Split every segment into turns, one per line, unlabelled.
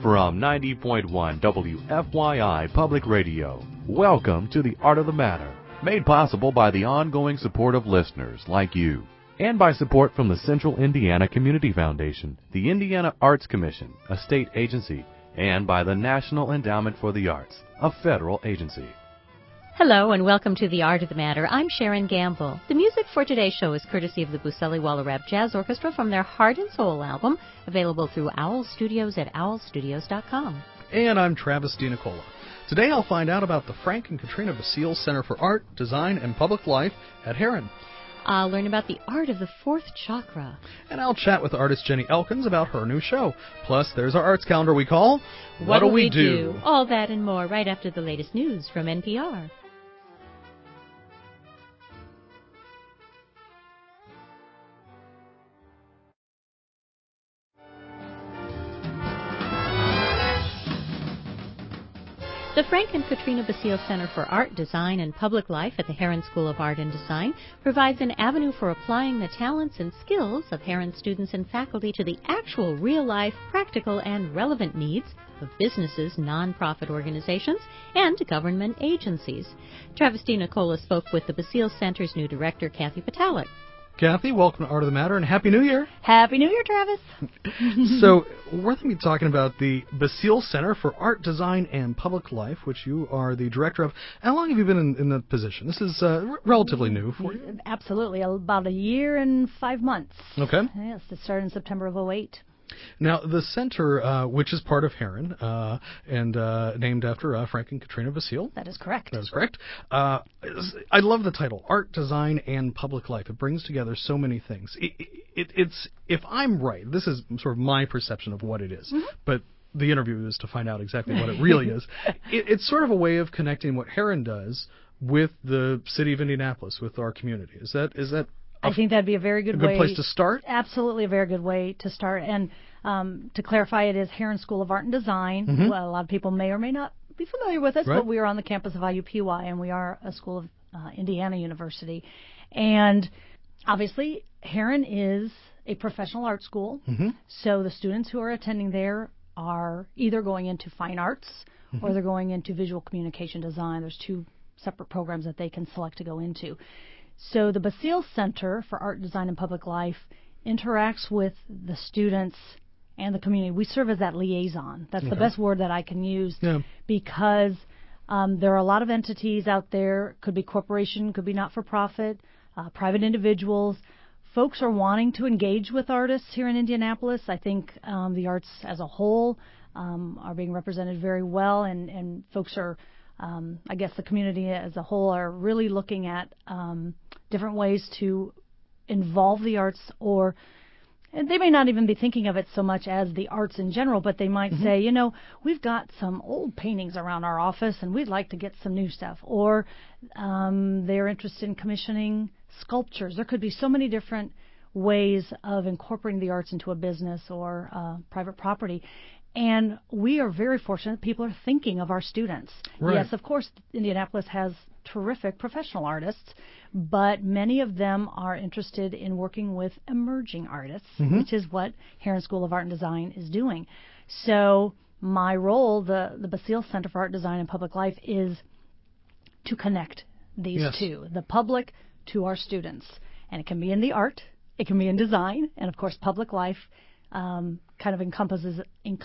from 90.1 WFYI Public Radio. Welcome to The Art of the Matter, made possible by the ongoing support of listeners like you, and by support from the Central Indiana Community Foundation, the Indiana Arts Commission, a state agency, and by the National Endowment for the Arts, a federal agency.
Hello and welcome to The Art of the Matter. I'm Sharon Gamble. The music for today's show is courtesy of the Buseli Wallerab Jazz Orchestra from their Heart and Soul album, available through Owl Studios at owlstudios.com.
And I'm Travis DiNicola. Today I'll find out about the Frank and Katrina Basile Center for Art, Design, and Public Life at Herrin.
I'll learn about the art of the fourth chakra.
And I'll chat with artist Jenny Elkins about her new show. Plus, there's our arts calendar we call
What'll We Do? All that and more right after the latest news from NPR. The Frank and Katrina Basile Center for Art, Design, and Public Life at the Herrin School of Art and Design provides an avenue for applying the talents and skills of Herrin students and faculty to the actual real-life, practical, and relevant needs of businesses, nonprofit organizations, and government agencies. Travis DiNicola spoke with the Basile Center's new director, Kathy Patalik.
Kathy, welcome to Art of the Matter, and Happy New Year.
Happy New Year, Travis.
So, we're going to be talking about the Basile Center for Art, Design, and Public Life, which you are the director of. How long have you been in the position? This is relatively new for you.
Absolutely, about a year and 5 months.
Okay.
Yes, it started in September of 2008.
Now, the center, which is part of Herrin, and named after Frank and Katrina Basile.
That is correct.
That is correct. I love the title, Art, Design, and Public Life. It brings together so many things. It's, if I'm right, this is sort of my perception of what it is, but the interview is to find out exactly what it really is. It's sort of a way of connecting what Herrin does with the city of Indianapolis, with our community. Is that
I think that'd be a very good
place to start?
Absolutely a very good way to start. And to clarify, it is Herrin School of Art and Design. Well, a lot of people may or may not be familiar with us,
right.
But we are on the campus of IUPUI, and we are a school of Indiana University. And obviously, Herrin is a professional art school, so the students who are attending there are either going into fine arts or they're going into visual communication design. There's two separate programs that they can select to go into. So the Basile Center for Art, Design, and Public Life interacts with the students and the community. We serve as that liaison. That's the best word that I can use, because there are a lot of entities out there. Could be corporation, could be not-for-profit, private individuals. Folks are wanting to engage with artists here in Indianapolis. I think the arts as a whole are being represented very well, and folks are, I guess the community as a whole are really looking at different ways to involve the arts, or they may not even be thinking of it so much as the arts in general, but they might say, you know, we've got some old paintings around our office and we'd like to get some new stuff. Or they're interested in commissioning sculptures. There could be so many different ways of incorporating the arts into a business or private property. And we are very fortunate people are thinking of our students.
Right.
Yes, of course, Indianapolis has terrific professional artists, but many of them are interested in working with emerging artists, which is what Herrin School of Art and Design is doing. So my role, the Basile Center for Art, Design, and Public Life, is to connect these two, the public to our students. And it can be in the art, it can be in design, and of course public life kind of encompasses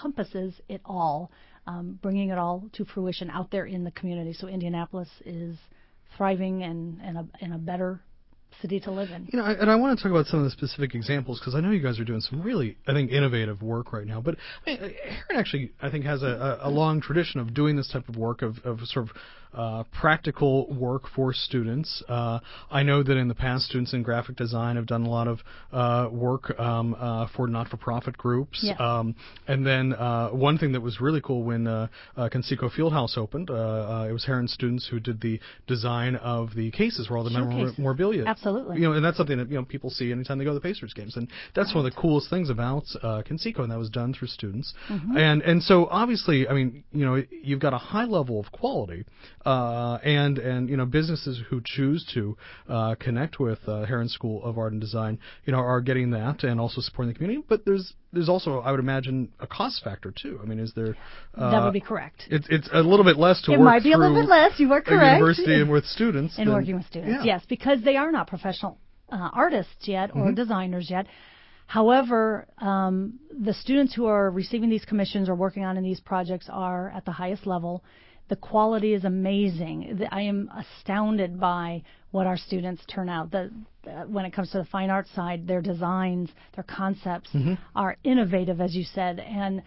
it all, bringing it all to fruition out there in the community. So Indianapolis is thriving and a better city to live in.
You know, and I want to talk about some of the specific examples, because I know you guys are doing some really, I think, innovative work right now. But Herrin actually, I think, has a long tradition of doing this type of work, of sort of practical work for students. I know that in the past, students in graphic design have done a lot of work for not-for-profit groups.
Yes.
And then one thing that was really cool when Conseco Fieldhouse opened, it was Herrin students who did the design of the cases where all the memorabilia.
Absolutely.
You know, and that's something that people see anytime they go to the Pacers games, and that's one of the coolest things about Conseco, and that was done through students. And so obviously, I mean, you've got a high level of quality. and businesses who choose to connect with Heron School of Art and Design, are getting that and also supporting the community. But there's also, I would imagine, a cost factor too. I mean, is there?
That would be correct.
It's a little bit less to
it
work
might be a little
through
bit less. You are correct.
A university and with students.
And working with students, yes, because they are not professional artists yet or designers yet. However, the students who are receiving these commissions or working on in these projects are at the highest level. The quality is amazing. I am astounded by what our students turn out. When it comes to the fine arts side, their designs, their concepts are innovative, as you said, and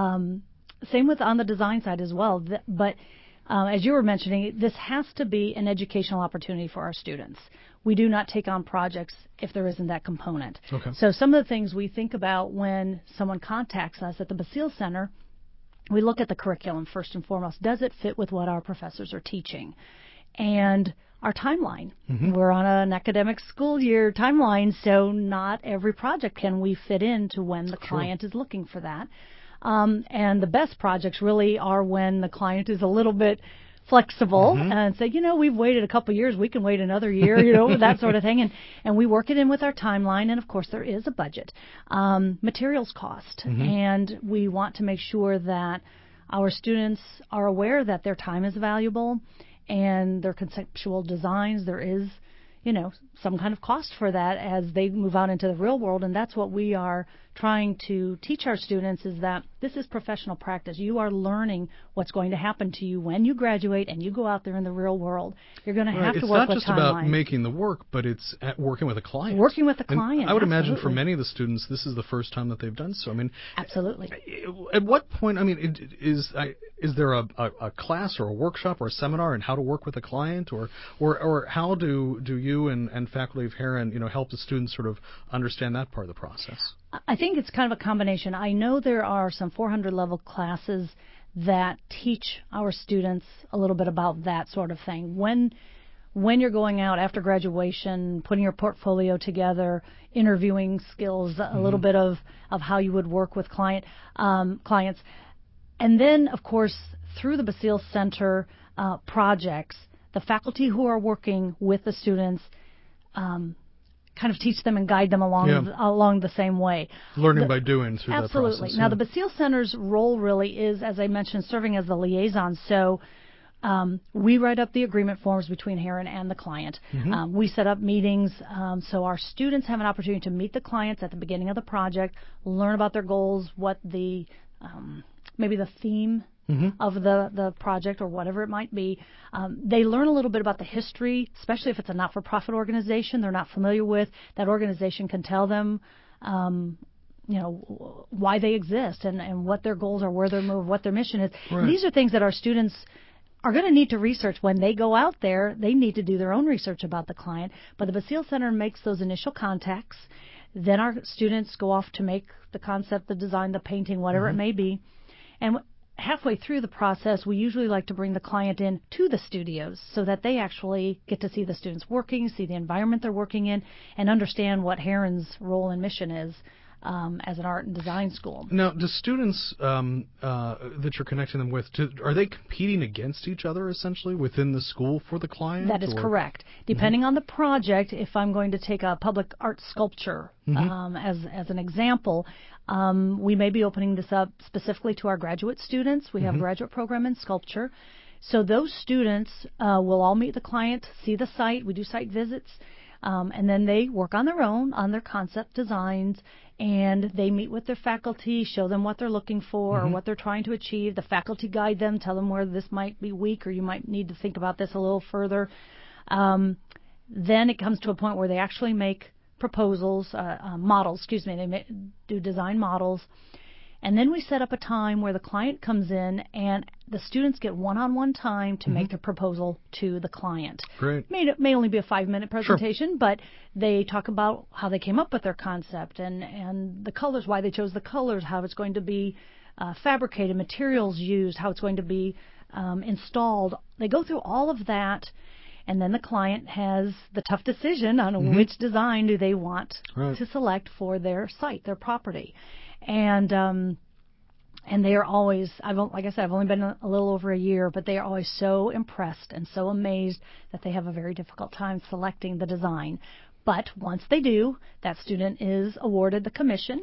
same with on the design side as well. But as you were mentioning, this has to be an educational opportunity for our students. We do not take on projects if there isn't that component.
Okay.
So some of the things we think about when someone contacts us at the Basile Center, we look at the curriculum first and foremost. Does it fit with what our professors are teaching? And our timeline. We're on an academic school year timeline, so not every project can we fit into when the client is looking for that. And the best projects really are when the client is a little bit flexible and say, we've waited a couple of years, we can wait another year, that sort of thing. And we work it in with our timeline, and of course there is a budget. Materials cost, and we want to make sure that our students are aware that their time is valuable and their conceptual designs, there is, some kind of cost for that as they move out into the real world. And that's what we are trying to teach our students, is that this is professional practice. You are learning what's going to happen to you when you graduate and you go out there in the real world. You're going to have to work with timelines. It's not just about
making the work, but it's working with a client.
Working with a client.
And I would imagine for many of the students, this is the first time that they've done so. I mean,
absolutely.
At what point? I mean, is there a class or a workshop or a seminar in how to work with a client, or how do you and faculty of Heron, help the students sort of understand that part of the process?
I think it's kind of a combination. I know there are some 400 level classes that teach our students a little bit about that sort of thing. When you're going out after graduation, putting your portfolio together, interviewing skills, a little bit of how you would work with clients. And then, of course, through the Basile Center projects, the faculty who are working with the students kind of teach them and guide them along the same way.
Learning by doing through that process.
Absolutely. Now, the Basile Center's role really is, as I mentioned, serving as the liaison. So we write up the agreement forms between Heron and the client. We set up meetings so our students have an opportunity to meet the clients at the beginning of the project, learn about their goals, what the maybe the theme of the project or whatever it might be. They learn a little bit about the history, especially if it's a not-for-profit organization they're not familiar with. That organization can tell them, why they exist and what their goals are, where they're moving, what their mission is.
Right.
And these are things that our students are going to need to research when they go out there. They need to do their own research about the client. But the Basile Center makes those initial contacts. Then our students go off to make the concept, the design, the painting, whatever it may be. And halfway through the process, we usually like to bring the client in to the studios so that they actually get to see the students working, see the environment they're working in, and understand what Heron's role and mission is as an art and design school.
Now, do students that you're connecting them with, are they competing against each other essentially within the school for the client?
That is correct. Depending on the project, if I'm going to take a public art sculpture as an example, we may be opening this up specifically to our graduate students. We have a graduate program in sculpture. So those students will all meet the client, see the site. We do site visits. And then they work on their own, on their concept designs, and they meet with their faculty, show them what they're looking for or what they're trying to achieve. The faculty guide them, tell them where this might be weak or you might need to think about this a little further. Then it comes to a point where they actually make proposals, models, they do design models. And then we set up a time where the client comes in and the students get one-on-one time to make their proposal to the client.
Great.
It may only be a 5-minute presentation, but they talk about how they came up with their concept and the colors, why they chose the colors, how it's going to be fabricated, materials used, how it's going to be installed. They go through all of that, and then the client has the tough decision on which design do they want to select for their site, their property. And And they are always, like I said, I've only been a little over a year, but they are always so impressed and so amazed that they have a very difficult time selecting the design. But once they do, that student is awarded the commission.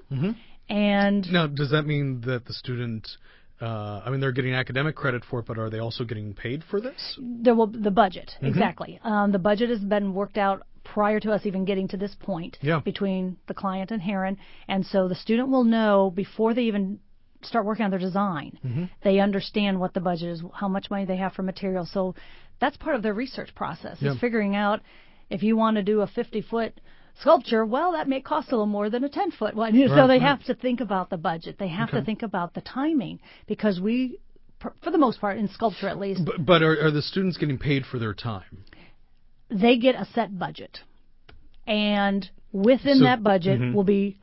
And
now, does that mean that the student, they're getting academic credit for it, but are they also getting paid for this?
The budget, exactly. The budget has been worked out prior to us even getting to this point between the client and Heron. And so the student will know before they even start working on their design. They understand what the budget is, how much money they have for materials. So that's part of their research process, is figuring out if you want to do a 50-foot sculpture, well, that may cost a little more than a 10-foot one. So they have to think about the budget. They have to think about the timing, because we, for the most part, in sculpture at least.
But are the students getting paid for their time?
They get a set budget. And within that budget will be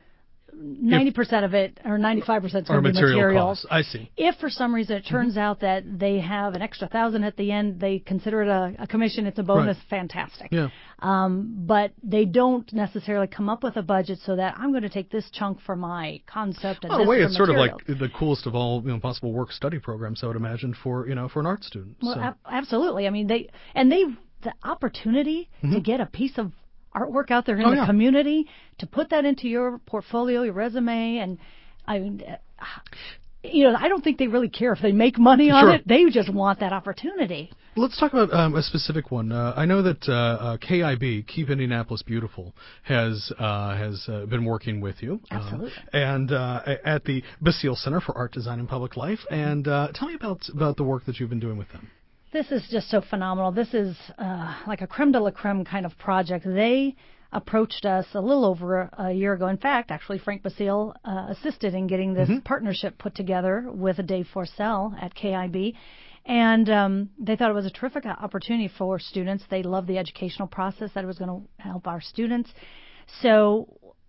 90% of it, or 95% is going to be materials.
Costs. I see.
If for some reason it turns out that they have an extra $1,000 at the end, they consider it a commission. It's a bonus. Fantastic. Yeah. But they don't necessarily come up with a budget so that I'm going to take this chunk for my concept. And
in a way, it's sort of like the coolest of all possible work study programs, I would imagine, for for an art student.
Well, absolutely. I mean, the opportunity to get a piece of artwork out there in the community, to put that into your portfolio, your resume, and I don't think they really care if they make money on it. They just want that opportunity.
Let's talk about a specific one. I know that KIB, Keep Indianapolis Beautiful, has been working with you.
Absolutely.
And at the Basile Center for Art, Design, and Public Life. And tell me about the work that you've been doing with them.
This is just so phenomenal. This is like a creme de la creme kind of project. They approached us a little over a year ago. In fact, actually, Frank Basile assisted in getting this partnership put together with Dave Forcell at KIB. And they thought it was a terrific opportunity for students. They loved the educational process, that it was going to help our students. So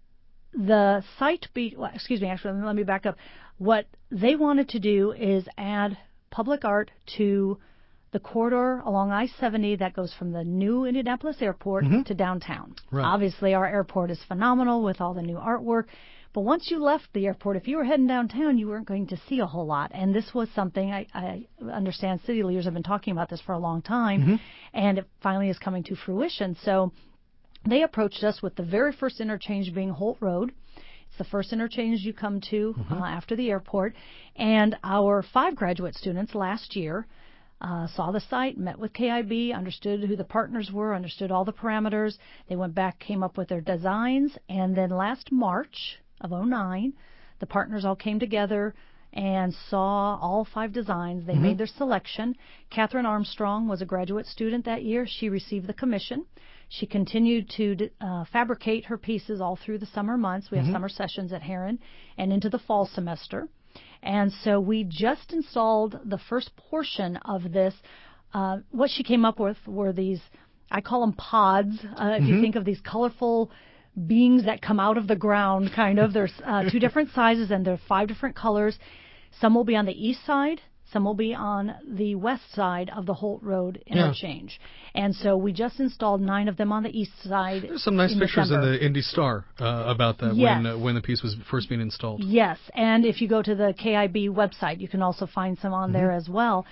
the site, actually, let me back up. What they wanted to do is add public art to the corridor along I-70 that goes from the new Indianapolis Airport to downtown. Right. Obviously, our airport is phenomenal with all the new artwork. But once you left the airport, if you were heading downtown, you weren't going to see a whole lot. And this was something I understand city leaders have been talking about this for a long time, and it finally is coming to fruition. So they approached us with the very first interchange being Holt Road. It's the first interchange you come to after the airport. And our 5 graduate students last year saw the site, met with KIB, understood who the partners were, understood all the parameters. They went back, came up with their designs, and then last March of 2009, the partners all came together and saw all 5 designs. They made their selection. Catherine Armstrong was a graduate student that year. She received the commission. She continued to fabricate her pieces all through the summer months. We have summer sessions at Heron and into the fall semester. And so we just installed the first portion of this. What she came up with were these, I call them pods. If you think of these colorful beings that come out of the ground, kind of. There's 2 different sizes, and there are 5 different colors. Some will be on the east side. Some will be on the west side of the Holt Road interchange. And so we just installed 9 of them on the east side.
There's some nice pictures in the Indy Star about that when the piece was first being installed.
Yes, and if you go to the KIB website, you can also find some on there as well.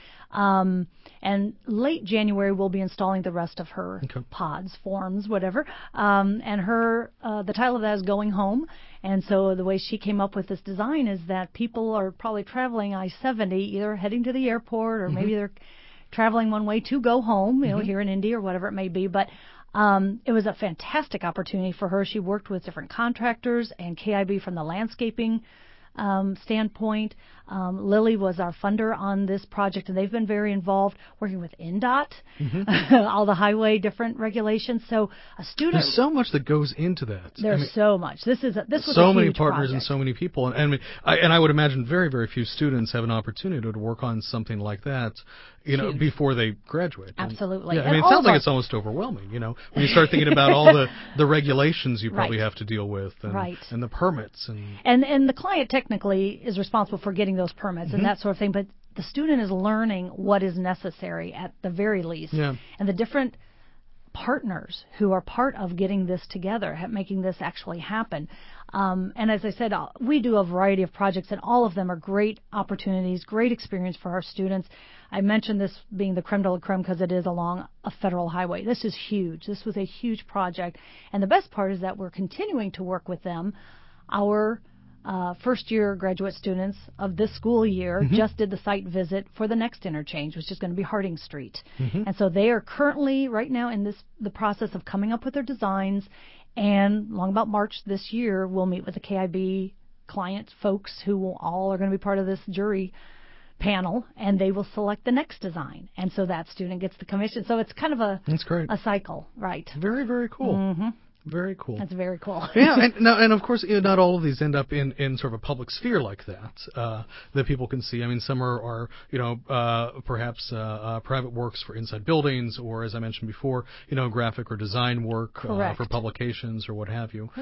And late January, we'll be installing the rest of her pods, forms, whatever. And the title of that is Going Home. And so the way she came up with this design is that people are probably traveling I-70, either heading to the airport or maybe they're traveling one way to go home, here in Indy or whatever it may be. But it was a fantastic opportunity for her. She worked with different contractors and KIB from the landscaping standpoint. Lily was our funder on this project, and they've been very involved working with NDOT, all the highway different regulations. So a student,
there's so much that goes into that.
There's so much. This was
so
a
many
huge
partners
project.
and so many people, and I would imagine very, very few students have an opportunity to work on something like that, before they graduate.
Absolutely.
And, it sounds like it's almost overwhelming. When you start thinking about all the regulations you probably have to deal with, and the permits,
and the client technically is responsible for getting those permits and that sort of thing, but the student is learning what is necessary at the very least. And the different partners who are part of getting this together, making this actually happen. And as I said, we do a variety of projects, and all of them are great opportunities, great experience for our students. I mentioned this being the creme de la creme because it is along a federal highway. This is huge. This was a huge project. And the best part is that we're continuing to work with them. Our first-year graduate students of this school year just did the site visit for the next interchange, which is going to be Harding Street. And so they are currently, right now, in the process of coming up with their designs. And long about March this year, we'll meet with the KIB client folks who all are going to be part of this jury panel, and they will select the next design. And so that student gets the commission. So it's kind of
That's great.
a cycle, right?
Very, very cool. Very cool.
That's very cool.
Yeah, and of course, not all of these end up in sort of a public sphere like that that people can see. I mean, some are perhaps private works for inside buildings, or as I mentioned before, graphic or design work for publications or what have you.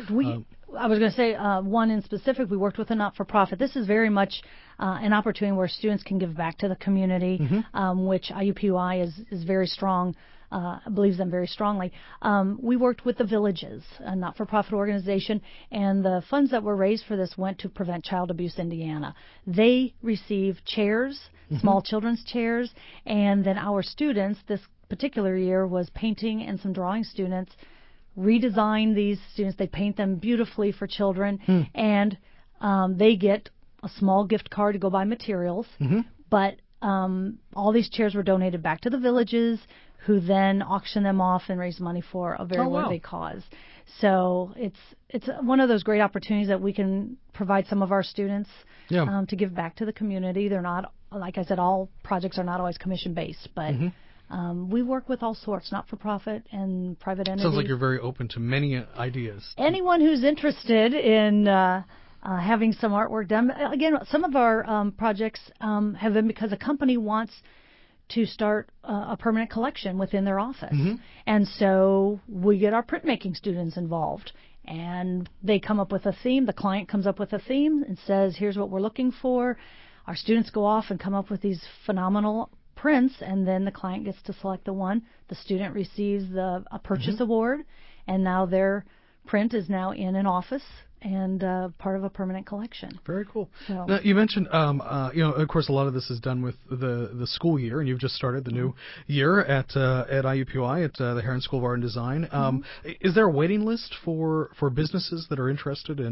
I was going to say one in specific. We worked with a not-for-profit. This is very much an opportunity where students can give back to the community, which IUPUI is very strong. Believes them very strongly. We worked with the Villages, a not-for-profit organization, and the funds that were raised for this went to Prevent Child Abuse Indiana. They receive chairs, small children's chairs, and then our students this particular year was painting and some drawing students redesign these students. They paint them beautifully for children, and they get a small gift card to go buy materials. But all these chairs were donated back to the Villages, who then auction them off and raise money for a very worthy cause. So it's one of those great opportunities that we can provide some of our students to give back to the community. They're not, like I said, all projects are not always commission-based, but we work with all sorts, not-for-profit and private entities.
Sounds like you're very open to many ideas.
Anyone who's interested in having some artwork done. Again, some of our projects have been because a company wants to start a permanent collection within their office. And so we get our printmaking students involved. And they come up with a theme. The client comes up with a theme and says, here's what we're looking for. Our students go off and come up with these phenomenal prints, and then the client gets to select the one. The student receives a purchase award, and now their print is now in an office and part of a permanent collection.
Very cool.
So.
Now, you mentioned, of course, a lot of this is done with the school year, and you've just started the new year at IUPUI, at the Herron School of Art and Design. Is there a waiting list for businesses that are interested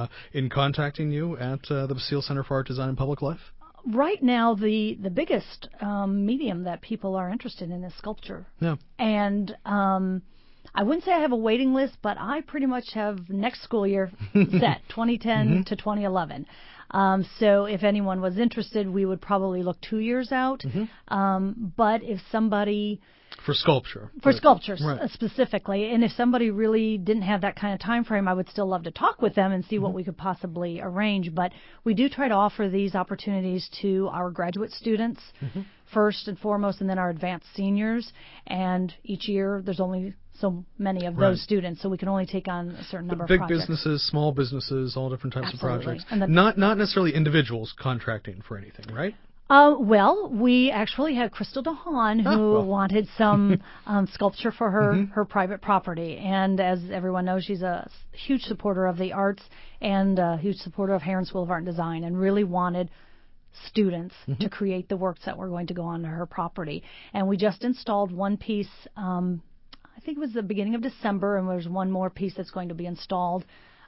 in contacting you at the Basile Center for Art, Design, and Public Life?
Right now, the biggest medium that people are interested in is sculpture. Yeah. And I wouldn't say I have a waiting list, but I pretty much have next school year set, 2010 to 2011. So if anyone was interested, we would probably look 2 years out. But if somebody...
For sculpture.
For sculpture specifically. And if somebody really didn't have that kind of time frame, I would still love to talk with them and see what we could possibly arrange. But we do try to offer these opportunities to our graduate students first and foremost, and then our advanced seniors. And each year there's only so many of those students, so we can only take on a certain number of projects.
Big businesses, small businesses, all different types of projects. And not necessarily individuals contracting for anything, right?
Well, we actually had Crystal DeHaan who wanted some sculpture for her private property. And as everyone knows, she's a huge supporter of the arts and a huge supporter of Herron School of Art and Design, and really wanted students to create the works that were going to go onto her property. And we just installed one piece, I think it was the beginning of December, and there's one more piece that's going to be installed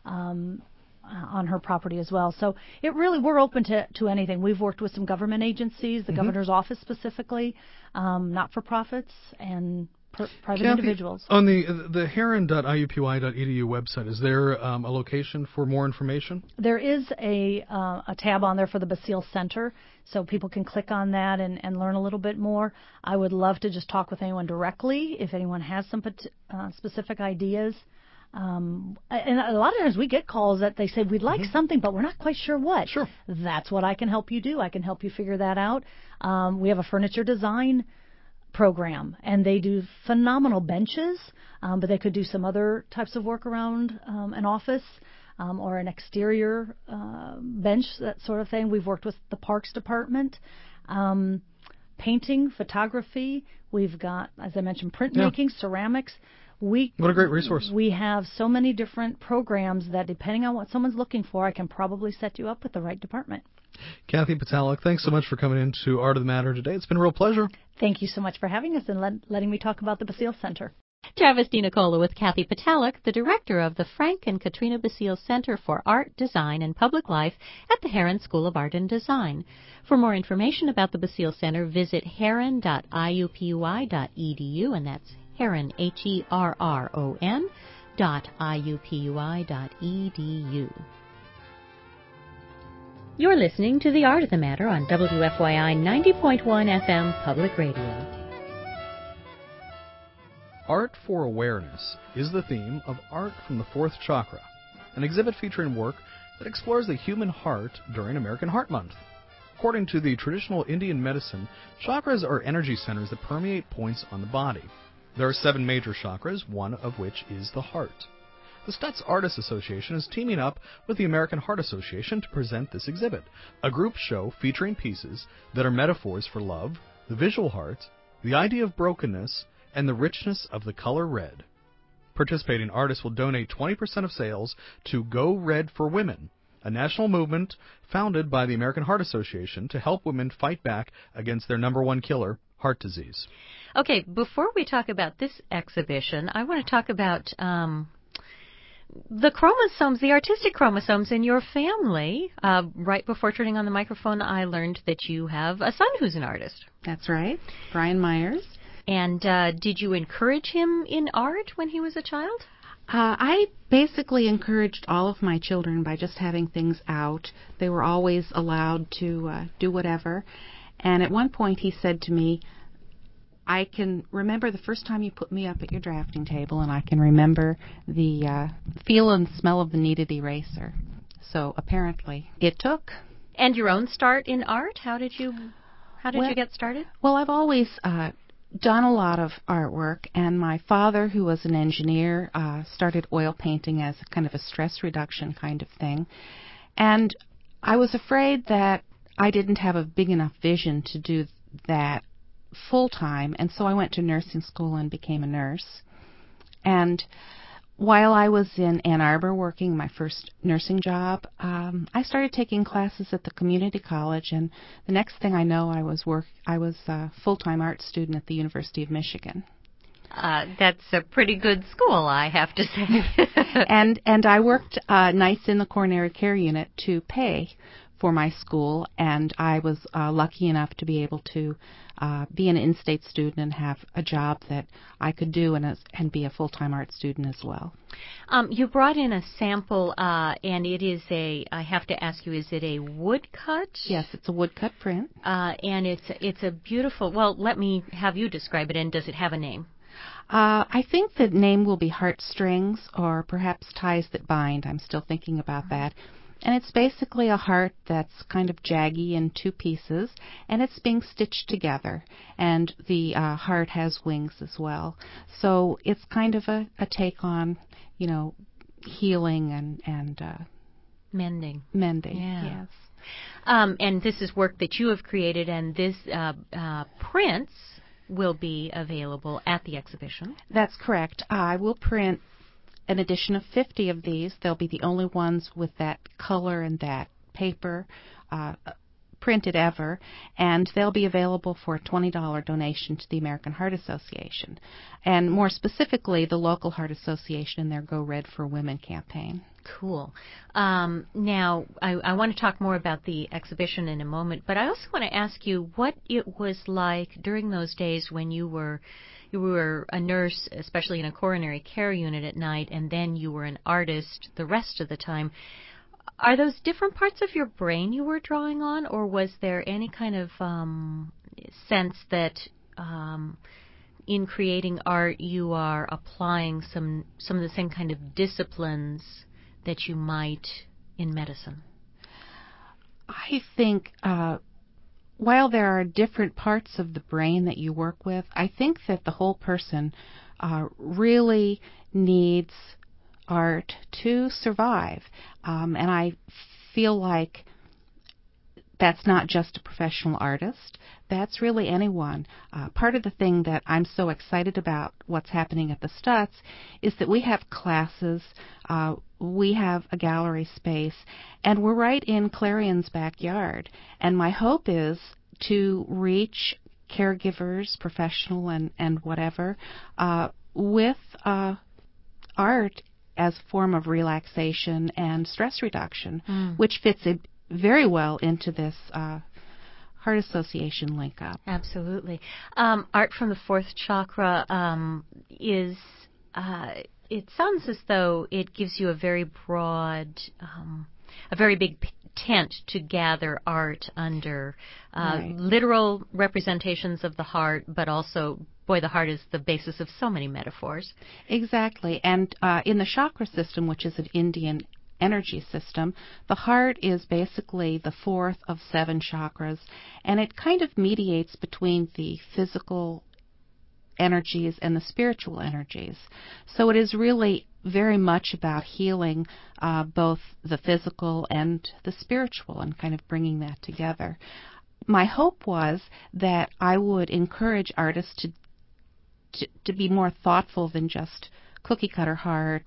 on her property as well. So we're open to anything. We've worked with some government agencies, the governor's office specifically, not-for-profits, and private individuals.
On the herron.iupui.edu website, is there a location for more information?
There is a tab on there for the Basile Center, so people can click on that and learn a little bit more. I would love to just talk with anyone directly if anyone has some specific ideas. And a lot of times we get calls that they say, we'd like something, but we're not quite sure what.
Sure.
That's what I can help you do. I can help you figure that out. We have a furniture design program, and they do phenomenal benches, but they could do some other types of work around an office or an exterior bench, that sort of thing. We've worked with the Parks Department. Painting, photography. We've got, as I mentioned, printmaking, ceramics.
What a great resource.
We have so many different programs that, depending on what someone's looking for, I can probably set you up with the right department.
Kathy Patalik, thanks so much for coming into Art of the Matter today. It's been a real pleasure.
Thank you so much for having us and letting me talk about the Basile Center.
Travis DiNicola with Kathy Patalik, the director of the Frank and Katrina Basile Center for Art, Design, and Public Life at the Herron School of Art and Design. For more information about the Basile Center, visit herron.iupui.edu, and that's Herron, HERRON.IUPUI.edu. You're listening to The Art of the Matter on WFYI 90.1 FM Public Radio.
Art for Awareness is the theme of Art from the Fourth Chakra, an exhibit featuring work that explores the human heart during American Heart Month. According to the traditional Indian medicine, chakras are energy centers that permeate points on the body. There are 7 major chakras, one of which is the heart. The Stutz Artists Association is teaming up with the American Heart Association to present this exhibit, a group show featuring pieces that are metaphors for love, the visual heart, the idea of brokenness, and the richness of the color red. Participating artists will donate 20% of sales to Go Red for Women, a national movement founded by the American Heart Association to help women fight back against their number one killer, heart disease.
Okay, before we talk about this exhibition, I want to talk about the chromosomes, the artistic chromosomes in your family. Right before turning on the microphone, I learned that you have a son who's an artist.
That's right, Brian Myers.
And did you encourage him in art when he was a child?
I basically encouraged all of my children by just having things out. They were always allowed to do whatever. And at one point he said to me, I can remember the first time you put me up at your drafting table, and I can remember the feel and smell of the kneaded eraser. So apparently it took.
And your own start in art? How did you get started?
Well, I've always done a lot of artwork, and my father, who was an engineer, started oil painting as kind of a stress reduction kind of thing. And I was afraid that I didn't have a big enough vision to do that full-time, and so I went to nursing school and became a nurse. And while I was in Ann Arbor working my first nursing job, I started taking classes at the community college, and the next thing I know, I was a full-time art student at the University of Michigan.
That's a pretty good school, I have to say.
and I worked nights in the coronary care unit to pay for my school, and I was lucky enough to be able to be an in-state student and have a job that I could do and be a full-time art student as well.
You brought in a sample, and it is I have to ask you, is it a woodcut?
Yes, it's a woodcut print.
And it's a beautiful, well, let me have you describe it, and does it have a name?
I think the name will be Heartstrings, or perhaps Ties That Bind. I'm still thinking about that. And it's basically a heart that's kind of jaggy in 2 pieces, and it's being stitched together. And the heart has wings as well. So it's kind of a take on, healing and
mending.
Mending,
yeah.
Yes.
And this is work that you have created, and this prints will be available at the exhibition.
That's correct. I will print an edition of 50 of these. They'll be the only ones with that color and that paper printed ever, and they'll be available for a $20 donation to the American Heart Association, and more specifically the local Heart Association and their Go Red for Women campaign.
Cool. Now, I want to talk more about the exhibition in a moment, but I also want to ask you what it was like during those days when you were a nurse, especially in a coronary care unit at night, and then you were an artist the rest of the time. Are those different parts of your brain you were drawing on, or was there any kind of sense that in creating art you are applying some of the same kind of disciplines that you might in medicine?
I think while there are different parts of the brain that you work with, I think that the whole person really needs art to survive. And I feel like that's not just a professional artist. That's really anyone. Part of the thing that I'm so excited about what's happening at the Stutz is that we have classes, we have a gallery space, and we're right in Clarion's backyard. And my hope is to reach caregivers, professional and whatever, with art as a form of relaxation and stress reduction, which fits very well into this Heart Association link up.
Absolutely. Art from the fourth chakra is, it sounds as though it gives you a very broad, a very big tent to gather art under,
Right.
literal representations of the heart, but also, boy, the heart is the basis of so many metaphors.
Exactly. And in the chakra system, which is an Indian energy system, the heart is basically the fourth of 7 chakras, and it kind of mediates between the physical energies and the spiritual energies. So it is really very much about healing both the physical and the spiritual and kind of bringing that together. My hope was that I would encourage artists to be more thoughtful than just cookie-cutter hearts,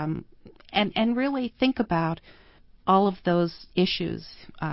and really think about all of those issues,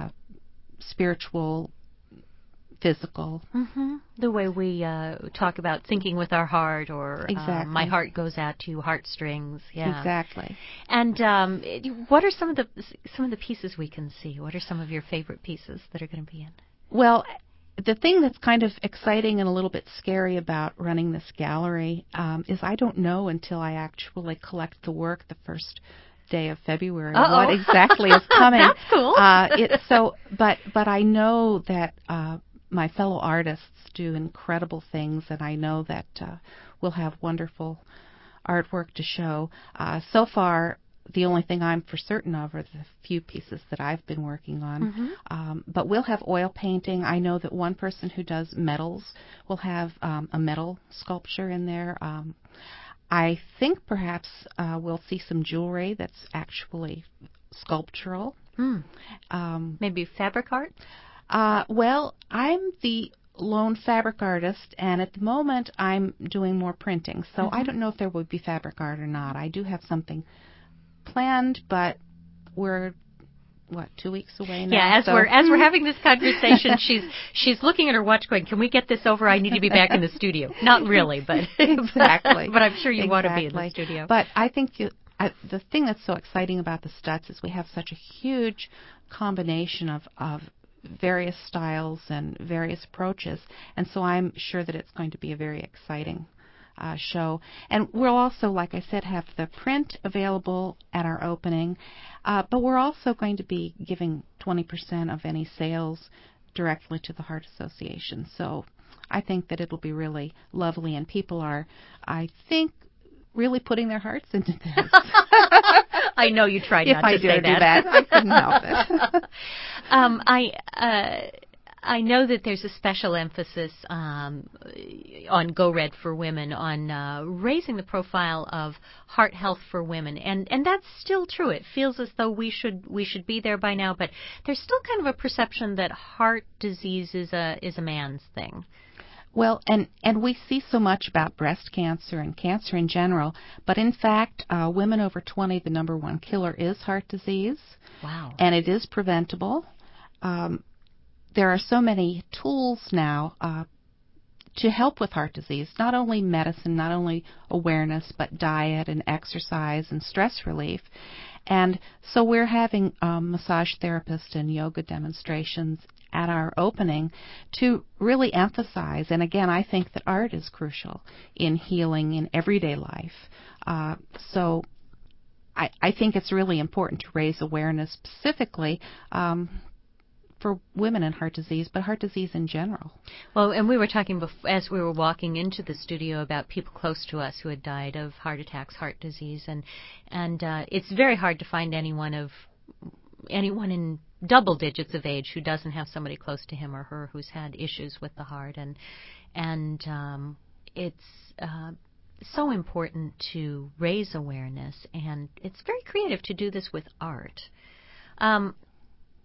spiritual, physical.
The way we talk about thinking with our heart, or
Exactly.
my heart goes out to heartstrings. Yeah,
Exactly.
And what are some of the pieces we can see? What are some of your favorite pieces that are going to be in?
Well, the thing that's kind of exciting and a little bit scary about running this gallery is I don't know until I actually collect the work the first day of February what exactly is coming.
That's cool.
But I know that my fellow artists do incredible things, and I know that we'll have wonderful artwork to show. So far, the only thing I'm for certain of are the few pieces that I've been working on. But we'll have oil painting. I know that one person who does metals will have a metal sculpture in there. I think perhaps we'll see some jewelry that's actually sculptural.
Maybe fabric art?
Well, I'm the lone fabric artist, and at the moment I'm doing more printing. So I don't know if there would be fabric art or not. I do have something planned, but we're 2 weeks away now.
Yeah, as we're having this conversation, she's looking at her watch, going, "Can we get this over? I need to be back in the studio." Not really, but
exactly.
But I'm sure you want to be in the studio.
But I think the thing that's so exciting about the Stutz is we have such a huge combination of various styles and various approaches, and so I'm sure that it's going to be a very exciting show. And we'll also, like I said, have the print available at our opening, but we're also going to be giving 20% of any sales directly to the Heart Association. So I think that it'll be really lovely, and people are, I think, really putting their hearts into this.
I know you tried not to say that.
I couldn't help it.
I know that there's a special emphasis on Go Red for Women, on raising the profile of heart health for women, and that's still true. It feels as though we should be there by now, but there's still kind of a perception that heart disease is a man's thing.
Well, and we see so much about breast cancer and cancer in general, but in fact, women over 20, the number one killer is heart disease.
Wow.
And it is preventable. There are so many tools now to help with heart disease, not only medicine, not only awareness, but diet and exercise and stress relief. And so we're having massage therapists and yoga demonstrations at our opening to really emphasize, and again, I think that art is crucial in healing in everyday life. So I think it's really important to raise awareness specifically for women and heart disease, but heart disease in general.
Well, and we were talking as we were walking into the studio about people close to us who had died of heart attacks, heart disease, and it's very hard to find anyone in double digits of age who doesn't have somebody close to him or her who's had issues with the heart, and it's so important to raise awareness, and it's very creative to do this with art.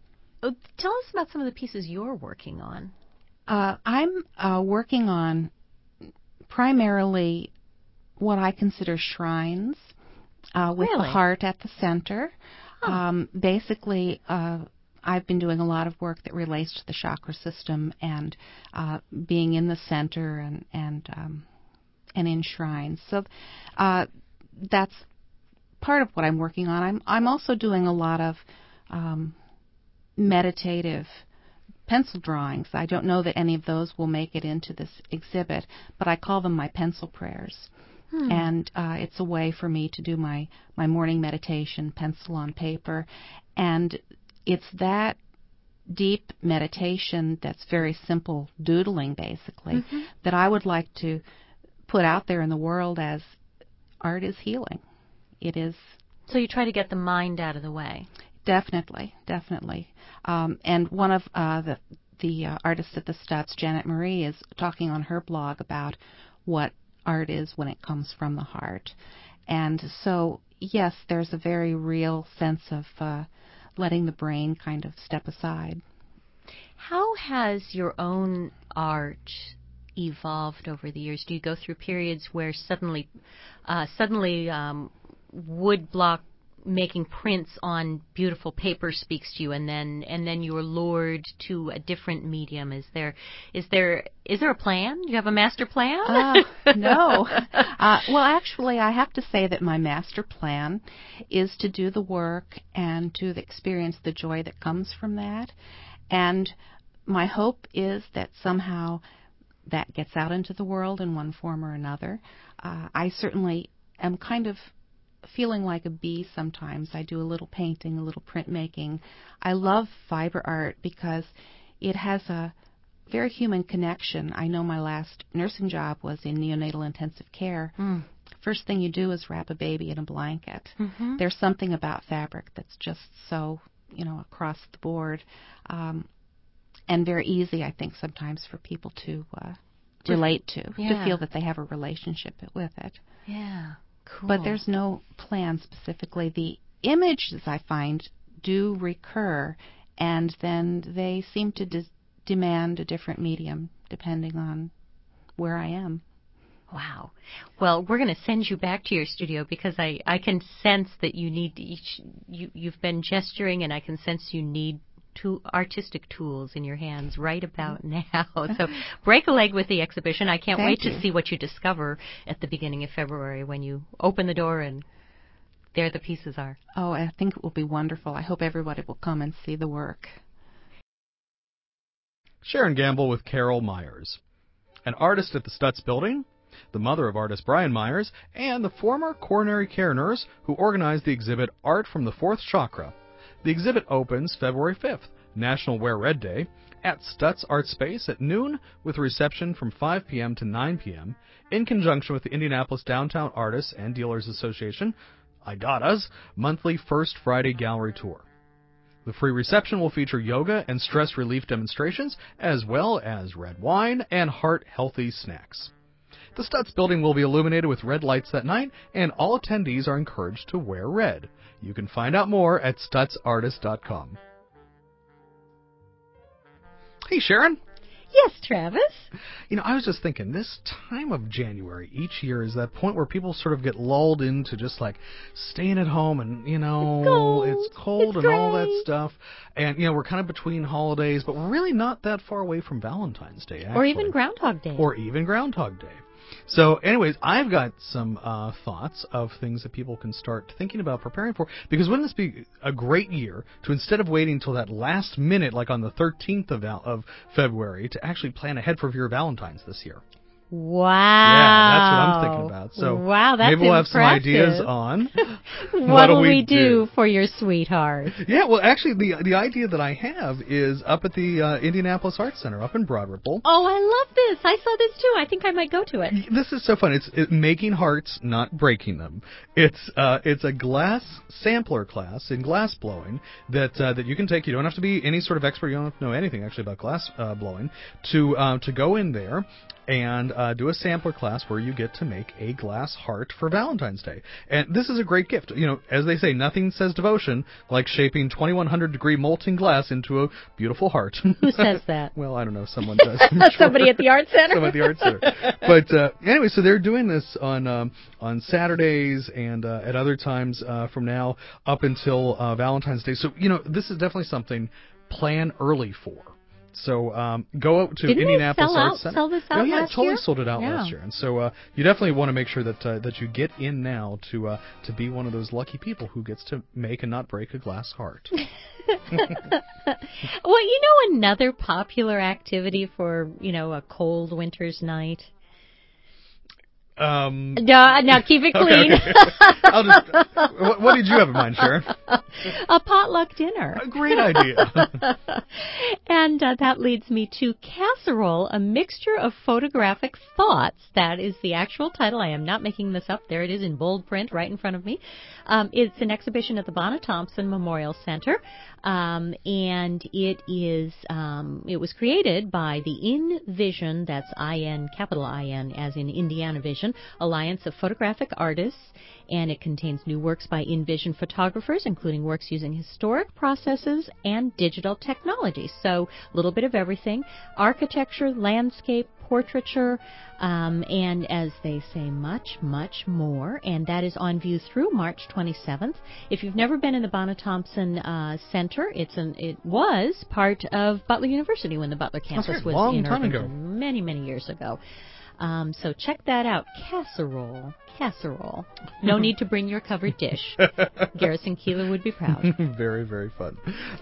Tell us about some of the pieces you're working on.
I'm working on primarily what I consider shrines with the heart at the center. Basically, I've been doing a lot of work that relates to the chakra system and being in the center and in shrines. So that's part of what I'm working on. I'm also doing a lot of meditative pencil drawings. I don't know that any of those will make it into this exhibit, but I call them my pencil prayers. And it's a way for me to do my morning meditation, pencil on paper. And it's that deep meditation that's very simple doodling, basically, that I would like to put out there in the world as art is healing. It is.
So you try to get the mind out of the way.
Definitely. And one of the artists at the Stutz, Janet Marie, is talking on her blog about what art is when it comes from the heart. And so, yes, there's a very real sense of letting the brain kind of step aside.
How has your own art evolved over the years? Do you go through periods where suddenly wood block making prints on beautiful paper speaks to you, and then you're lured to a different medium? Is there a plan? Do you have a master plan?
No. Well, actually, I have to say that my master plan is to do the work and to experience the joy that comes from that. And my hope is that somehow that gets out into the world in one form or another. I certainly am kind of feeling like a bee sometimes. I do a little painting, a little printmaking. I love fiber art because it has a very human connection. I know my last nursing job was in neonatal intensive care. First thing you do is wrap a baby in a blanket. There's something about fabric that's just so, across the board, and very easy, I think, sometimes for people to relate to feel that they have a relationship with it.
Yeah. Cool.
But there's no plan specifically. The images, I find, do recur, and then they seem to demand a different medium depending on where I am.
Wow. Well, we're going to send you back to your studio because I can sense that you need you've been gesturing, and I can sense you need artistic tools in your hands right about now. So break a leg with the exhibition. I can't wait to see what you discover at the beginning of February when you open the door and there the pieces are.
Oh, I think it will be wonderful. I hope everybody will come and see the work.
Sharon Gamble with Carol Myers, an artist at the Stutz Building, the mother of artist Brian Myers, and the former coronary care nurse who organized the exhibit Art from the Fourth Chakra. The exhibit opens February 5th, National Wear Red Day, at Stutz Art Space at noon with a reception from 5 p.m. to 9 p.m. in conjunction with the Indianapolis Downtown Artists and Dealers Association, IDATA's monthly First Friday Gallery Tour. The free reception will feature yoga and stress relief demonstrations, as well as red wine and heart-healthy snacks. The Stutz Building will be illuminated with red lights that night, and all attendees are encouraged to wear red. You can find out more at StutzArtist.com. Hey, Sharon.
Yes, Travis.
I was just thinking, this time of January each year is that point where people sort of get lulled into just like staying at home and, it's cold and all that stuff. And, we're kind of between holidays, but we're really not that far away from Valentine's Day, actually.
Or even Groundhog Day.
So, anyways, I've got some thoughts of things that people can start thinking about preparing for. Because wouldn't this be a great year to, instead of waiting until that last minute, like on the 13th of February, to actually plan ahead for your Valentine's this year?
Wow.
Yeah, that's what I'm thinking about. So
wow, that's
maybe we'll have some ideas on what
will we do for your sweetheart?
Yeah, well, actually, the idea that I have is up at the Indianapolis Arts Center up in Broad Ripple.
Oh, I love this. I saw this too. I think I might go to it.
This is so fun. It's making hearts, not breaking them. It's a glass sampler class in glass blowing that you can take. You don't have to be any sort of expert. You don't have to know anything actually about glass blowing to go in there and do a sampler class where you get to make a glass heart for Valentine's Day. And this is a great gift. You know, as they say, nothing says devotion like shaping 2100-degree molten glass into a beautiful heart.
Who says that?
Well, I don't know. Someone does.
Somebody at the Art Center.
Someone at the Art Center. But anyway, so they're doing this on Saturdays and at other times from now up until Valentine's Day. So, you know, this is definitely something plan early for. So go out to Indianapolis Arts Center.
Sell this out
yeah,
last
totally
year?
sold it out last year. And so you definitely want to make sure that you get in now to be one of those lucky people who gets to make and not break a glass heart.
Well, you know, another popular activity for, you know, a cold winter's night. Now keep it clean.
Okay. What did you have in mind, Sharon?
A potluck dinner.
A great idea.
And that leads me to Casserole, a mixture of photographic thoughts. That is the actual title. I am not making this up. There it is in bold print right in front of me. It's an exhibition at the Bonna Thompson Memorial Center. And it was created by the InVision, that's I-N, capital I-N, as in Indiana Vision, Alliance of Photographic Artists, and it contains new works by InVision photographers, including works using historic processes and digital technology. So a little bit of everything: architecture, landscape, portraiture, and as they say, much, much more. And that is on view through March 27th. If you've never been in the Bonna Thompson Center, it was part of Butler University when the Butler campus was in Irvington many, many years ago. So check that out. Casserole. No need to bring your covered dish. Garrison Keillor would be proud.
Very, very fun.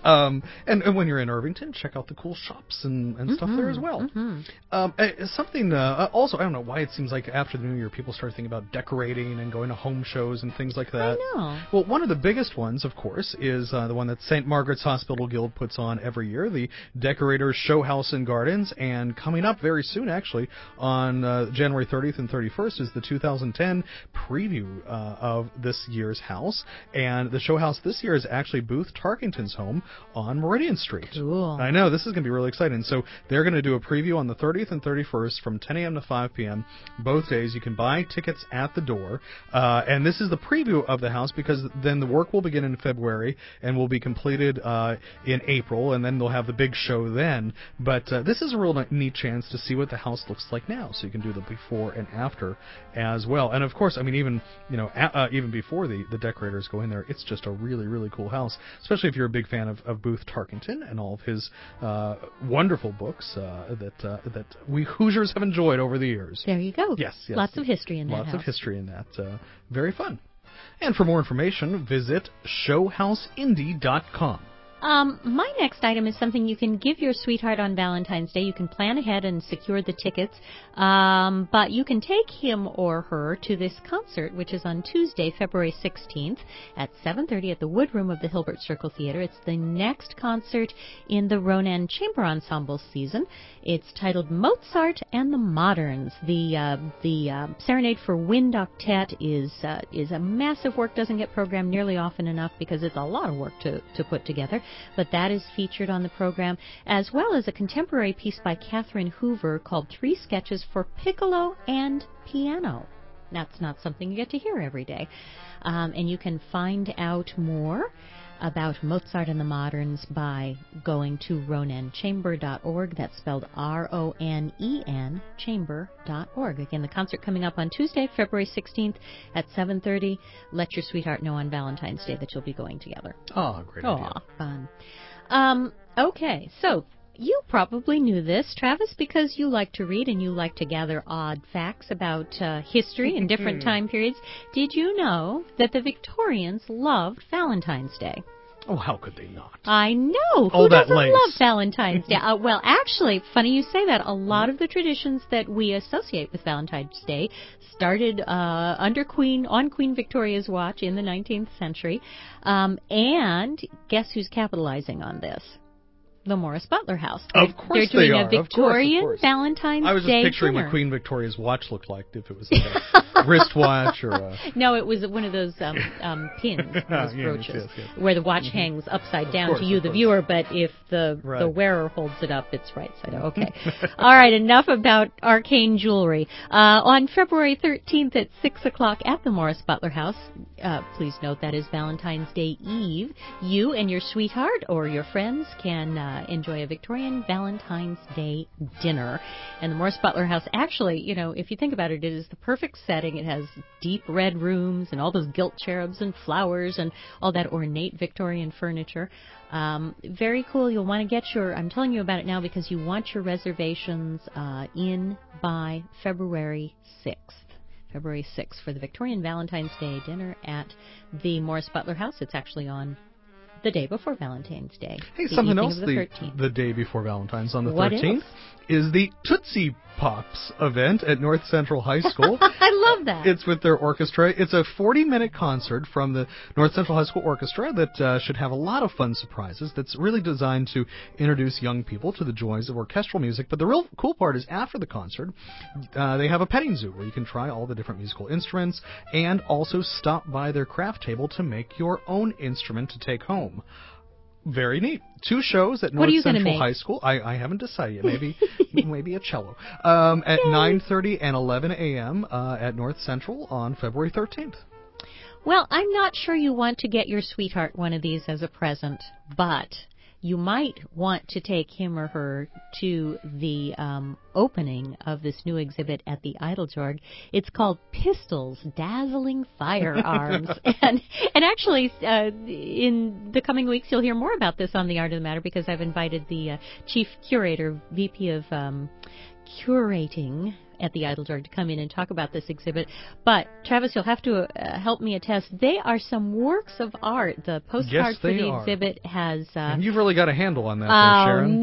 And when you're in Irvington, check out the cool shops and stuff there as well. Something also, I don't know why it seems like after the New Year people start thinking about decorating and going to home shows and things like that.
I know.
Well, one of the biggest ones, of course, is the one that St. Margaret's Hospital Guild puts on every year, the Decorators Show House and Gardens. And coming up very soon, actually, on January 30th and 31st, is the 2010 preview of this year's house. And the show house this year is actually Booth Tarkington's home on Meridian Street.
Cool.
I know, this is going to be really exciting. So they're going to do a preview on the 30th and 31st from 10 a.m. to 5 p.m. both days. You can buy tickets at the door. And this is the preview of the house, because then the work will begin in February and will be completed in April, and then they'll have the big show then. But this is a real neat chance to see what the house looks like now, so you can do the before and after as well. And of course, I mean, even even before the decorators go in there, it's just a really, really cool house, especially if you're a big fan of Booth Tarkington and all of his wonderful books that we Hoosiers have enjoyed over the years.
There you go.
Yes.
Lots of history in that house.
Lots of history in that. Very fun. And for more information, visit showhouseindy.com.
My next item is something you can give your sweetheart on Valentine's Day. You can plan ahead and secure the tickets, but you can take him or her to this concert, which is on Tuesday, February 16th at 7:30 at the Wood Room of the Hilbert Circle Theater. It's the next concert in the Ronan Chamber Ensemble season. It's titled Mozart and the Moderns. The Serenade for Wind Octet is a massive work, doesn't get programmed nearly often enough because it's a lot of work to put together. But that is featured on the program, as well as a contemporary piece by Catherine Hoover called 3 Sketches for Piccolo and Piano. That's not something you get to hear every day. And you can find out more about Mozart and the Moderns by going to ronenchamber.org. That's spelled R-O-N-E-N, chamber.org. Again, the concert coming up on Tuesday, February 16th at 7:30. Let your sweetheart know on Valentine's Day that you'll be going together.
Oh, great idea.
Fun. Okay, so you probably knew this, Travis, because you like to read and you like to gather odd facts about history in different time periods. Did you know that the Victorians loved Valentine's Day?
Oh, how could they not?
I know.
Who
doesn't love Valentine's Day? Well, actually, funny you say that. A lot of the traditions that we associate with Valentine's Day started on Queen Victoria's watch in the 19th century. And guess who's capitalizing on this? the Morris Butler House.
Of course
They're doing
they
a
are. Of course,
Victorian
of course.
Valentine's Day
I was just picturing
dinner.
what Queen Victoria's watch looked like, if it was like a wristwatch or a...
No, it was one of those pins, those brooches,
yes.
where the watch hangs upside down
course,
to you,
of
the
course.
viewer, but if the
Right.
wearer holds it up, it's right side up. Okay. All right, enough about arcane jewelry. On February 13th at 6 o'clock at the Morris Butler House, please note that is Valentine's Day Eve, you and your sweetheart or your friends can enjoy a Victorian Valentine's Day dinner. And the Morris Butler House, actually, you know, if you think about it, it is the perfect setting. It has deep red rooms and all those gilt cherubs and flowers and all that ornate Victorian furniture. Very cool. You'll want to get I'm telling you about it now because you want your reservations in by February 6th. February 6th for the Victorian Valentine's Day dinner at the Morris Butler House. It's actually on the day before Valentine's Day.
Hey,
the
something
evening
else
of the 13th.
the day before Valentine's on the
What
13th
else?
is the Tootsie Pops event at North Central High School.
I love that.
It's with their orchestra. It's a 40-minute concert from the North Central High School Orchestra that should have a lot of fun surprises. That's really designed to introduce young people to the joys of orchestral music. But the real cool part is after the concert, they have a petting zoo where you can try all the different musical instruments and also stop by their craft table to make your own instrument to take home. Very neat. 2 shows at
What are
North
you gonna
Central
make?
High School. I haven't decided yet. Maybe a cello. At 9:30 and 11 a.m. At North Central on February 13th.
Well, I'm not sure you want to get your sweetheart one of these as a present, but you might want to take him or her to the opening of this new exhibit at the Eiteljorg. It's called Pistols, Dazzling Firearms. and actually, in the coming weeks, you'll hear more about this on The Art of the Matter because I've invited the chief curator, VP of curating at the Eiteljorg to come in and talk about this exhibit. But, Travis, you'll have to help me attest. They are some works of art. The postcard for the exhibit has...
and you've really got a handle on that,
Oh,
Sharon.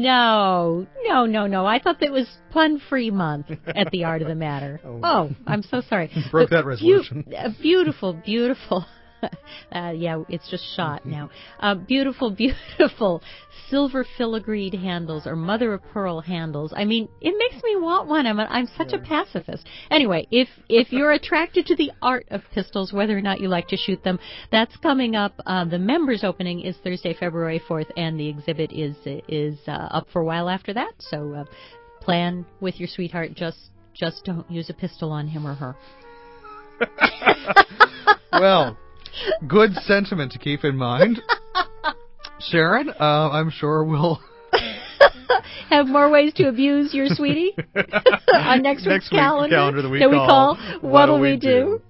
no. I thought that was pun-free month at the Art of the Matter. Oh, I'm so sorry.
Broke that resolution.
Beautiful. Yeah, it's just shot now. Beautiful silver filigreed handles or mother of pearl handles. I mean, it makes me want one. I'm such a pacifist. Anyway, if you're attracted to the art of pistols, whether or not you like to shoot them, that's coming up. The members opening is Thursday, February 4th, and the exhibit is up for a while after that. So plan with your sweetheart. Just don't use a pistol on him or her.
Well, good sentiment to keep in mind. Sharon, I'm sure we'll
have more ways to abuse your sweetie on next week's calendar
that we
call What'll We Do?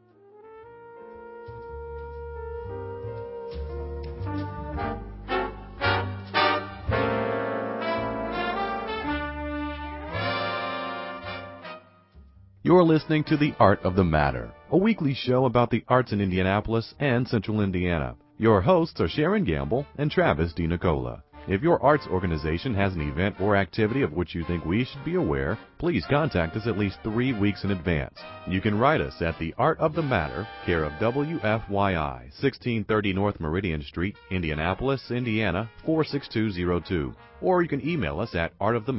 You're listening to The Art of the Matter, a weekly show about the arts in Indianapolis and Central Indiana. Your hosts are Sharon Gamble and Travis DiNicola. If your arts organization has an event or activity of which you think we should be aware, please contact us at least 3 weeks in advance. You can write us at The Art of the Matter, care of WFYI, 1630 North Meridian Street, Indianapolis, Indiana, 46202. Or you can email us at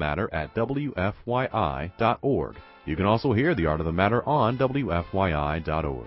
artofthematter@wfyi.org. You can also hear The Art of the Matter on WFYI.org.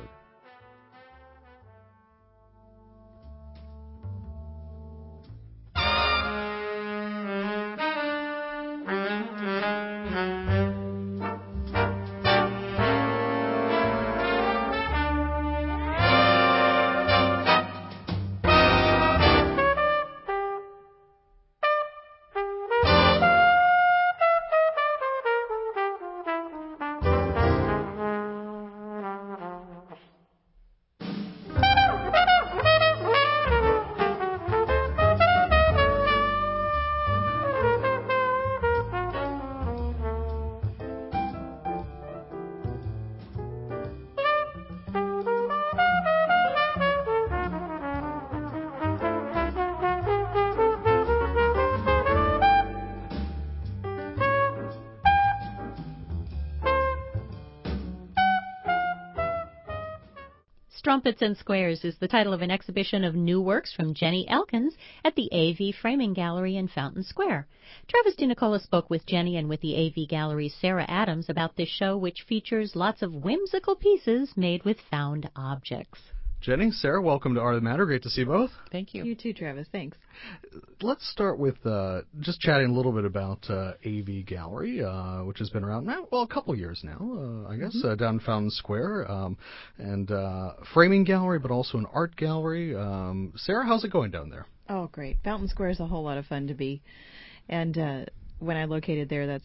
Strumpets and Squares is the title of an exhibition of new works from Jenny Elkins at the AV Framing Gallery in Fountain Square. Travis DiNicola spoke with Jenny and with the AV Gallery's Sarah Adams about this show, which features lots of whimsical pieces made with found objects.
Jenny, Sarah, welcome to Art of the Matter. Great to see you both.
Thank you.
You too, Travis. Thanks.
Let's start with just chatting a little bit about AV Gallery, which has been around now, well, a couple years now, I guess, down in Fountain Square, and framing gallery, but also an art gallery. Sarah, how's it going down there?
Oh, great. Fountain Square is a whole lot of fun to be. And when I located there,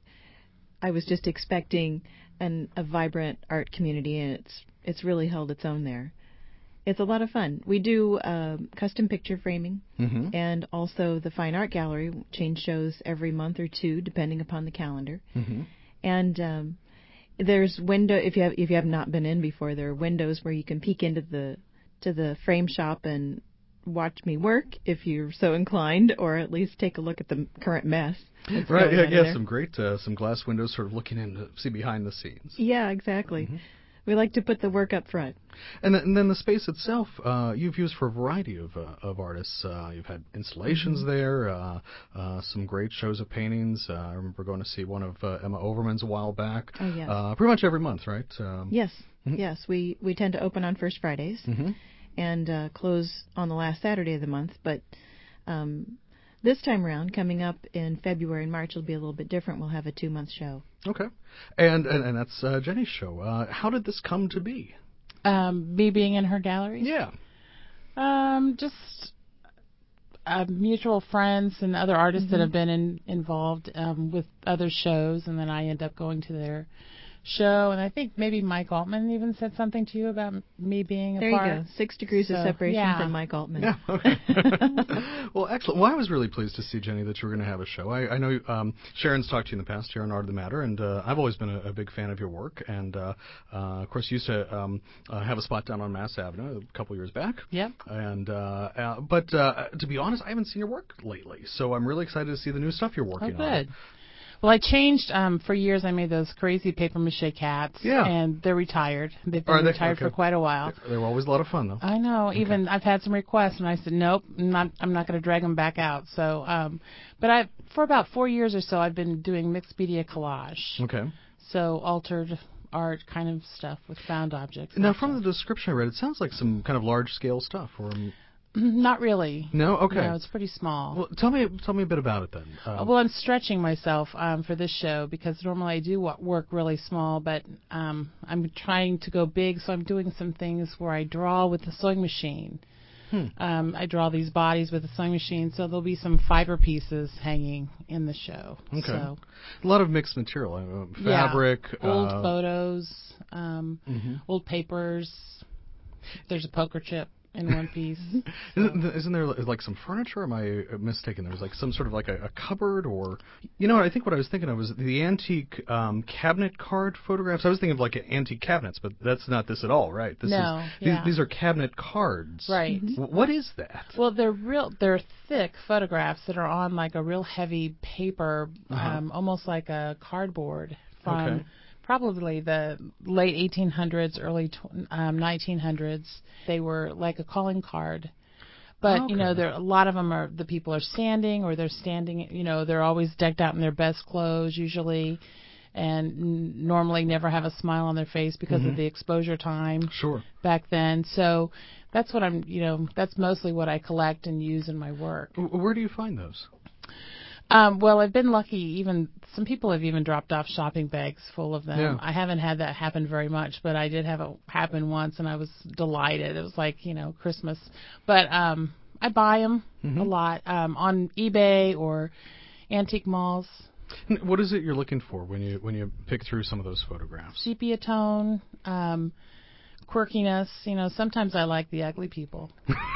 I was just expecting a vibrant art community, and it's really held its own there. It's a lot of fun. We do custom picture framing and also the Fine Art Gallery. Change shows every month or two, depending upon the calendar. And there's window. If you have not been in before, there are windows where you can peek into the frame shop and watch me work if you're so inclined, or at least take a look at the current mess.
Right. Yeah. Some great some glass windows, sort of looking in to see behind the scenes.
Yeah, exactly. We like to put the work up front.
And then the space itself, you've used for a variety of artists. You've had installations there, some great shows of paintings. I remember going to see one of Emma Overman's a while back.
Oh, yes.
Pretty much every month, right?
Yes. Yes. We tend to open on first Fridays and close on the last Saturday of the month. But this time around, coming up in February and March, will be a little bit different. We'll have a 2-month show.
Okay. And that's Jenny's show. How did this come to be?
Me being in her gallery?
Yeah.
Just mutual friends and other artists that have been involved with other shows, and then I end up going to their show. And I think maybe Mike Altman even said something to you about me being a part.
There you go. 6 degrees of separation from Mike Altman.
Yeah, okay. Well, excellent. Well, I was really pleased to see, Jenny, that you were going to have a show. I know Sharon's talked to you in the past here on Art of the Matter, and I've always been a big fan of your work. And, of course, you used to have a spot down on Mass Avenue a couple years back.
Yep.
And but to be honest, I haven't seen your work lately, so I'm really excited to see the new stuff you're working on.
Oh, good. Well, I changed. For years, I made those crazy papier-mâché cats, and they're retired. They've been retired for quite a while.
They were always a lot of fun, though.
I know. Even I've had some requests, and I said, nope, I'm not going to drag them back out. So, but for about 4 years or so, I've been doing mixed media collage.
Okay.
So altered art kind of stuff with found objects.
Now, from the description I read, it sounds like some kind of large-scale stuff, or
not really.
No? Okay.
No, it's pretty small.
Well, tell me a bit about it then.
Well, I'm stretching myself for this show because normally I do work really small, but I'm trying to go big, so I'm doing some things where I draw with the sewing machine. I draw these bodies with a sewing machine, so there'll be some fiber pieces hanging in the show.
Okay.
So,
a lot of mixed material, fabric.
Old photos, old papers. There's a poker chip in one piece.
Isn't there like some furniture? Am I mistaken? There's like some sort of like a cupboard, or I think what I was thinking of was the antique cabinet card photographs. I was thinking of like antique cabinets, but that's not this at all, right? These are cabinet cards.
Right.
What is that?
Well, they're thick photographs that are on like a real heavy paper, almost like a cardboard from probably the late 1800s, early 1900s. They were like a calling card. But, a lot of them the people are standing, or they're standing, they're always decked out in their best clothes usually, and normally never have a smile on their face because of the exposure time back then. So that's what that's mostly what I collect and use in my work.
Where do you find those?
Well, I've been lucky. Even some people have even dropped off shopping bags full of them.
Yeah.
I haven't had that happen very much, but I did have it happen once, and I was delighted. It was like Christmas. But I buy them a lot on eBay or antique malls.
What is it you're looking for when you pick through some of those photographs?
Sepia tone, quirkiness. Sometimes I like the ugly people.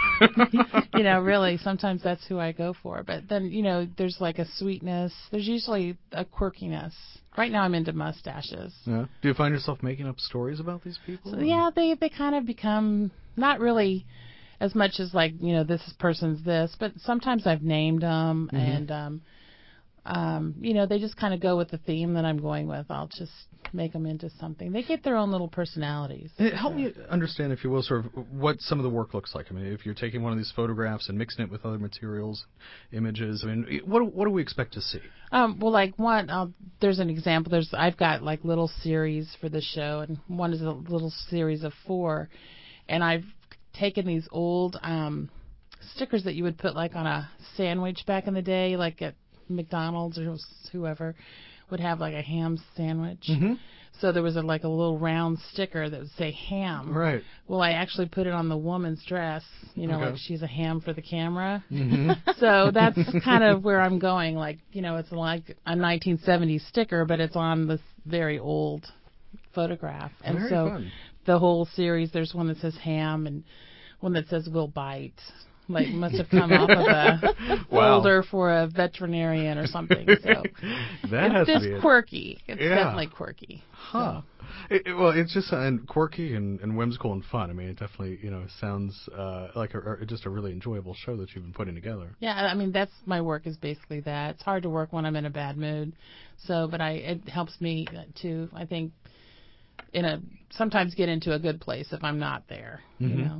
Really, sometimes that's who I go for. But then, there's like a sweetness. There's usually a quirkiness. Right now I'm into mustaches.
Yeah. Do you find yourself making up stories about these people?
So, yeah, they kind of become not really as much as like, this person's this, but sometimes I've named them and, they just kind of go with the theme that I'm going with. I'll just make them into something. They get their own little personalities.
Help me understand, if you will, sort of what some of the work looks like. I mean, if you're taking one of these photographs and mixing it with other materials, images, I mean, what do we expect to see?
Well, like there's an example. I've got like little series for the show, and one is a little series of 4, and I've taken these old stickers that you would put like on a sandwich back in the day, like at McDonald's or whoever would have like a ham sandwich.
Mm-hmm.
So there was a little round sticker that would say ham.
Right.
Well, I actually put it on the woman's dress, like she's a ham for the camera.
Mm-hmm.
So that's kind of where I'm going. Like, it's like a 1970s sticker, but it's on this very old photograph. And
very
so
fun.
The whole series, there's one that says ham and one that says we'll bite. Like, must have come off of a folder for a veterinarian or something. So
that has to be
it's quirky. It's definitely quirky.
Huh.
So.
It's just quirky and whimsical and fun. I mean, it definitely sounds like just a really enjoyable show that you've been putting together.
Yeah, I mean, that's my work is basically that. It's hard to work when I'm in a bad mood. So, but it helps me to, I think, sometimes get into a good place if I'm not there.
Mm-hmm.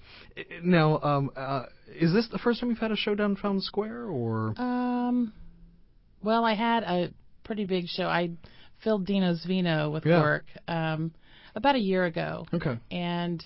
Now, is this the first time you've had a show down in Fountain Square, or?
Well, I had a pretty big show. I filled Dino's Vino with work about a year ago.
Okay.
And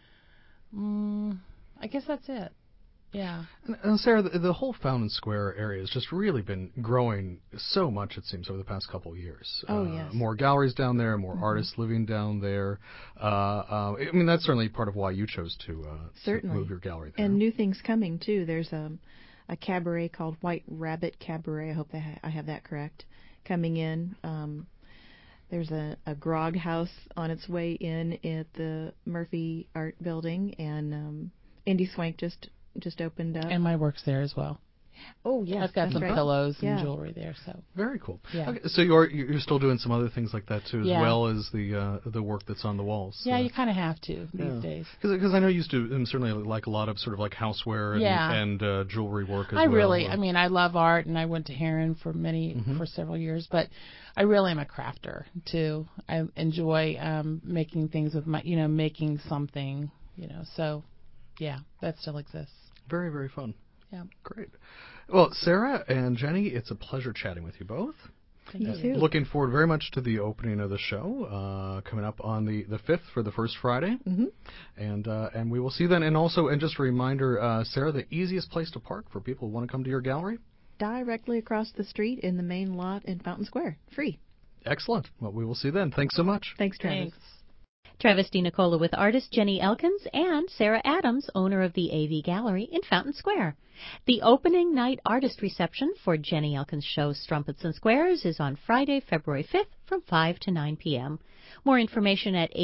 I guess that's it. Yeah.
And Sarah, the whole Fountain Square area has just really been growing so much, it seems, over the past couple of years.
Oh, yes.
More galleries down there, more artists living down there. I mean, that's certainly part of why you chose to move your gallery there.
And new things coming, too. There's a cabaret called White Rabbit Cabaret. I hope I have that correct. Coming in. There's a grog house on its way in at the Murphy Art Building. And Indy Swank just opened up.
And my work's there as well.
Oh, yes.
I've got some
right.
pillows and jewelry there. So
very cool.
Yeah.
Okay, so you're still doing some other things like that too, as well as the work that's on the walls.
Yeah, you kind of have to these days.
Because I know you used to certainly like a lot of sort of like houseware and jewelry work as well.
I mean, I love art, and I went to Heron for several years, but I really am a crafter too. I enjoy making things with making something, So, yeah, that still exists.
Very, very fun.
Yeah.
Great. Well, Sarah and Jenny, it's a pleasure chatting with you both.
Thank you.
Looking forward very much to the opening of the show coming up on the 5th for the first Friday.
Mm-hmm.
And we will see then. And also, and just a reminder, Sarah, the easiest place to park for people who want to come to your gallery?
Directly across the street in the main lot in Fountain Square. Free.
Excellent. Well, we will see then. Thanks so much.
Thanks, Travis.
Thanks.
Travis DiNicola with artist Jenny Elkins and Sarah Adams, owner of the AV Gallery in Fountain Square. The opening night artist reception for Jenny Elkins' show Strumpets and Squares is on Friday, February 5th from 5 to 9 p.m. More information at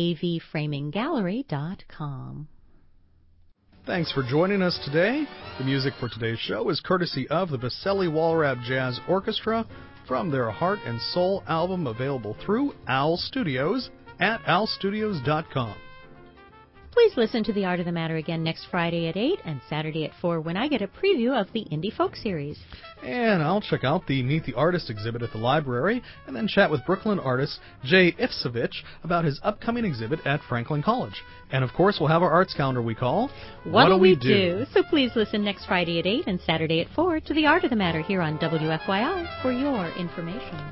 avframinggallery.com.
Thanks for joining us today. The music for today's show is courtesy of the Baselli Walrab Jazz Orchestra from their Heart and Soul album, available through Owl Studios at owlstudios.com.
Please listen to The Art of the Matter again next Friday at 8 and Saturday at 4 when I get a preview of the Indie Folk Series.
And I'll check out the Meet the Artist exhibit at the library and then chat with Brooklyn artist Jay Ifsovich about his upcoming exhibit at Franklin College. And of course, we'll have our arts calendar we call
What'll We Do? So please listen next Friday at 8 and Saturday at 4 to The Art of the Matter here on WFYI for your information.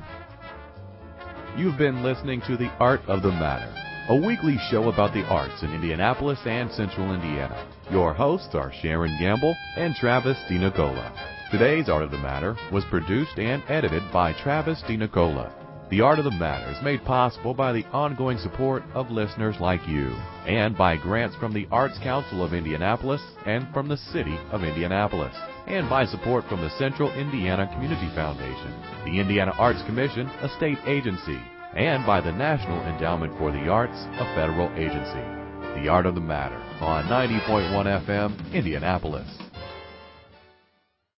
You've been listening to The Art of the Matter, a weekly show about the arts in Indianapolis and Central Indiana. Your hosts are Sharon Gamble and Travis DiNicola. Today's Art of the Matter was produced and edited by Travis DiNicola. The Art of the Matter is made possible by the ongoing support of listeners like you, and by grants from the Arts Council of Indianapolis and from the City of Indianapolis, and by support from the Central Indiana Community Foundation, the Indiana Arts Commission, a state agency, and by the National Endowment for the Arts, a federal agency. The Art of the Matter on 90.1 FM, Indianapolis.